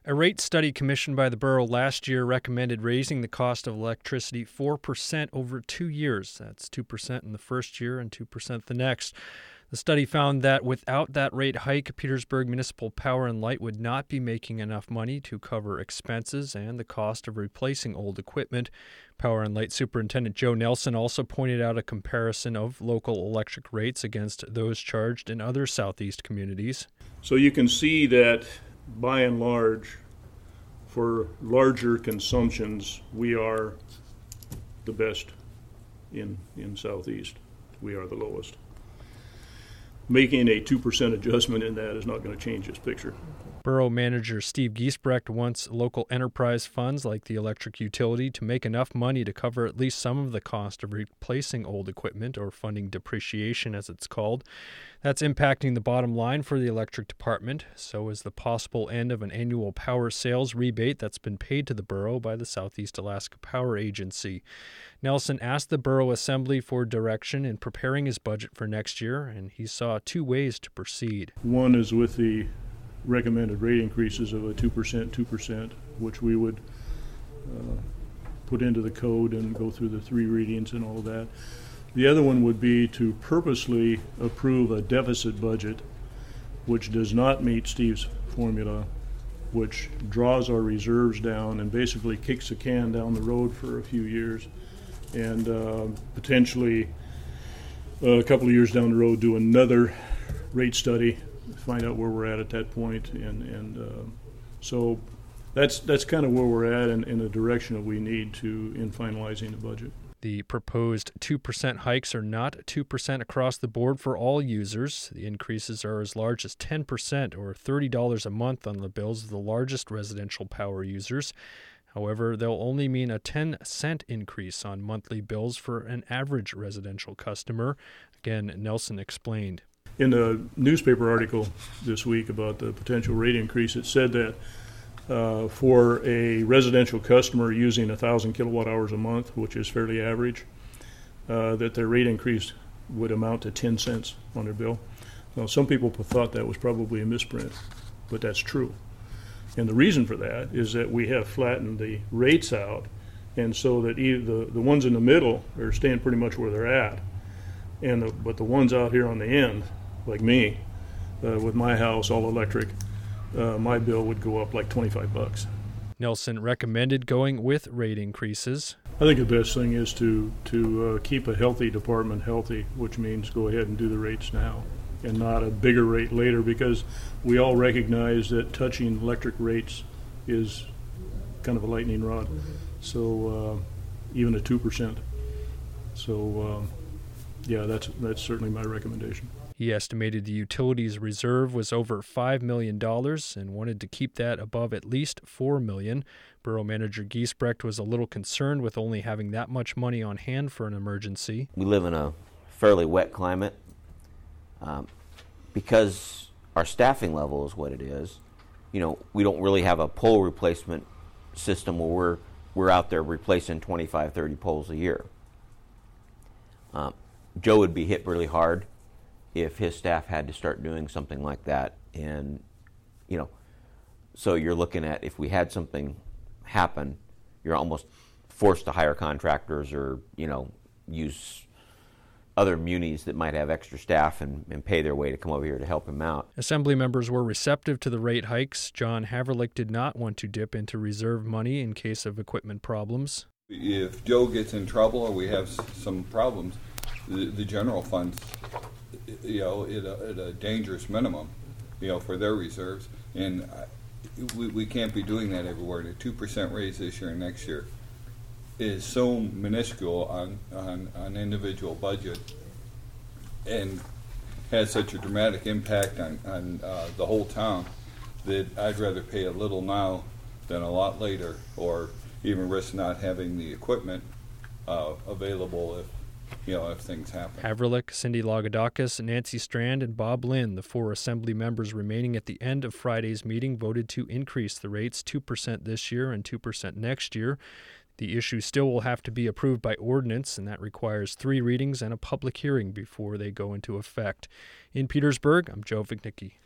A rate study commissioned by the borough last year recommended raising the cost of electricity 4% over 2 years. That's 2% in the first year and 2% the next. The study found that without that rate hike, Petersburg Municipal Power and Light would not be making enough money to cover expenses and the cost of replacing old equipment. Power and Light Superintendent Joe Nelson also pointed out a comparison of local electric rates against those charged in other southeast communities. So you can see that by and large, for larger consumptions, we are the best in Southeast. We are the lowest. Making a 2% adjustment in that is not going to change this picture. Borough manager Steve Giesbrecht wants local enterprise funds like the electric utility to make enough money to cover at least some of the cost of replacing old equipment, or funding depreciation as it's called. That's impacting the bottom line for the electric department. So is the possible end of an annual power sales rebate that's been paid to the borough by the Southeast Alaska Power Agency. Nelson asked the Borough Assembly for direction in preparing his budget for next year, and he saw two ways to proceed. One is with the recommended rate increases of a 2%, which we would put into the code and go through the 3 readings and all of that. The other one would be to purposely approve a deficit budget which does not meet Steve's formula, which draws our reserves down and basically kicks the can down the road for a few years, and potentially a couple of years down the road do another rate study, find out where we're at that point, and so that's kind of where we're at in the direction that we need to in finalizing the budget. The proposed 2% hikes are not 2% across the board for all users. The increases are as large as 10% or $30 a month on the bills of the largest residential power users. However, they'll only mean a 10-cent increase on monthly bills for an average residential customer. Again, Nelson explained. In a newspaper article this week about the potential rate increase, it said that for a residential customer using 1,000 kilowatt hours a month, which is fairly average, that their rate increase would amount to 10 cents on their bill. Now, some people thought that was probably a misprint, but that's true. And the reason for that is that we have flattened the rates out, and so that the ones in the middle are staying pretty much where they're at, but the ones out here on the end, like me, with my house all electric, my bill would go up like $25. Nelson recommended going with rate increases. I think the best thing is to keep a healthy department healthy, which means go ahead and do the rates now and not a bigger rate later, because we all recognize that touching electric rates is kind of a lightning rod. So even a 2%. So yeah, that's certainly my recommendation. He estimated the utilities reserve was over $5 million and wanted to keep that above at least $4 million. Borough Manager Giesbrecht was a little concerned with only having that much money on hand for an emergency. We live in a fairly wet climate. Because our staffing level is what it is, we don't really have a pole replacement system where we're out there replacing 25, 30 poles a year. Joe would be hit really hard if his staff had to start doing something like that. And, so you're looking at, if we had something happen, you're almost forced to hire contractors or, use other munis that might have extra staff and pay their way to come over here to help him out. Assembly members were receptive to the rate hikes. John Haverlick did not want to dip into reserve money in case of equipment problems. If Joe gets in trouble or we have some problems, the general funds, at a dangerous minimum, for their reserves, and we can't be doing that everywhere. The 2% raise this year and next year is so minuscule on individual budget and has such a dramatic impact on the whole town that I'd rather pay a little now than a lot later, or even risk not having the equipment available if things happen. Haverlick, Cindy Lagodakis, Nancy Strand, and Bob Lynn, the 4 Assembly members remaining at the end of Friday's meeting, voted to increase the rates 2% this year and 2% next year. The issue still will have to be approved by ordinance, and that requires 3 readings and a public hearing before they go into effect. In Petersburg, I'm Joe Vignicki.